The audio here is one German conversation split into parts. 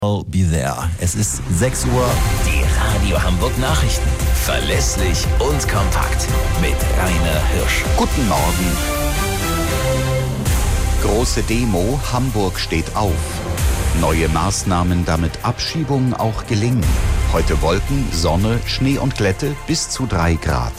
I'll be there. Es ist 6 Uhr. Die Radio Hamburg Nachrichten. Verlässlich und kompakt. Mit Rainer Hirsch. Guten Morgen. Große Demo, Hamburg steht auf. Neue Maßnahmen, damit Abschiebungen auch gelingen. Heute Wolken, Sonne, Schnee und Glätte bis zu 3 Grad.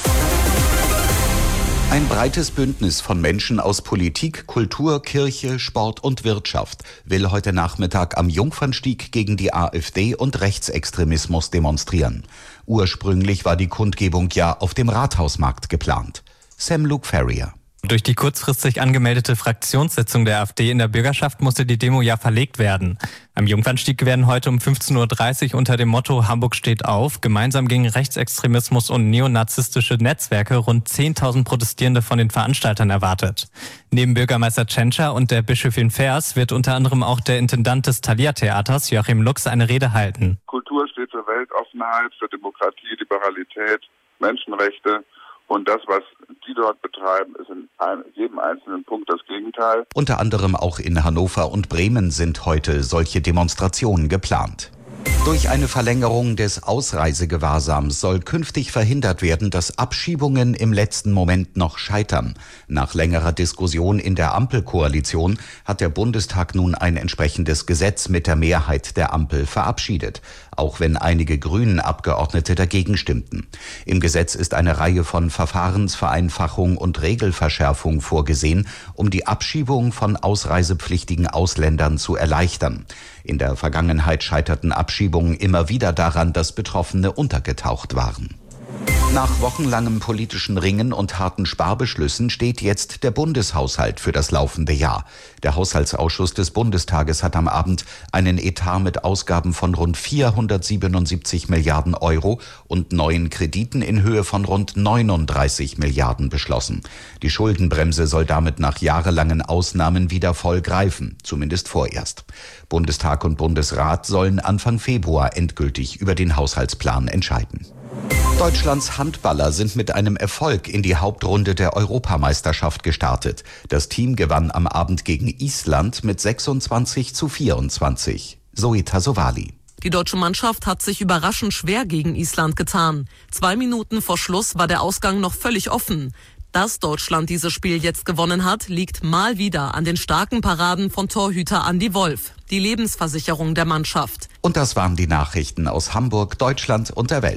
Ein breites Bündnis von Menschen aus Politik, Kultur, Kirche, Sport und Wirtschaft will heute Nachmittag am Jungfernstieg gegen die AfD und Rechtsextremismus demonstrieren. Ursprünglich war die Kundgebung ja auf dem Rathausmarkt geplant. Sam Luke Ferrier. Durch die kurzfristig angemeldete Fraktionssitzung der AfD in der Bürgerschaft musste die Demo ja verlegt werden. Am Jungfernstieg werden heute um 15.30 Uhr unter dem Motto Hamburg steht auf gemeinsam gegen Rechtsextremismus und neonazistische Netzwerke rund 10.000 Protestierende von den Veranstaltern erwartet. Neben Bürgermeister Tschentscher und der Bischöfin Vers wird unter anderem auch der Intendant des Thalia-Theaters, Joachim Lux, eine Rede halten. Kultur steht für Weltoffenheit, für Demokratie, Liberalität, Menschenrechte. Und das, was die dort betreiben, ist in jedem einzelnen Punkt das Gegenteil. Unter anderem auch in Hannover und Bremen sind heute solche Demonstrationen geplant. Durch eine Verlängerung des Ausreisegewahrsams soll künftig verhindert werden, dass Abschiebungen im letzten Moment noch scheitern. Nach längerer Diskussion in der Ampelkoalition hat der Bundestag nun ein entsprechendes Gesetz mit der Mehrheit der Ampel verabschiedet, auch wenn einige grünen Abgeordnete dagegen stimmten. Im Gesetz ist eine Reihe von Verfahrensvereinfachung und Regelverschärfung vorgesehen, um die Abschiebung von ausreisepflichtigen Ausländern zu erleichtern. In der Vergangenheit scheiterten Abschiebungen immer wieder daran, dass Betroffene untergetaucht waren. Nach wochenlangem politischen Ringen und harten Sparbeschlüssen steht jetzt der Bundeshaushalt für das laufende Jahr. Der Haushaltsausschuss des Bundestages hat am Abend einen Etat mit Ausgaben von rund 477 Milliarden Euro und neuen Krediten in Höhe von rund 39 Milliarden beschlossen. Die Schuldenbremse soll damit nach jahrelangen Ausnahmen wieder voll greifen, zumindest vorerst. Bundestag und Bundesrat sollen Anfang Februar endgültig über den Haushaltsplan entscheiden. Deutschlands Handballer sind mit einem Erfolg in die Hauptrunde der Europameisterschaft gestartet. Das Team gewann am Abend gegen Island mit 26:24. Zoe Tasovali. Die deutsche Mannschaft hat sich überraschend schwer gegen Island getan. 2 Minuten vor Schluss war der Ausgang noch völlig offen. Dass Deutschland dieses Spiel jetzt gewonnen hat, liegt mal wieder an den starken Paraden von Torhüter Andi Wolf, die Lebensversicherung der Mannschaft. Und das waren die Nachrichten aus Hamburg, Deutschland und der Welt.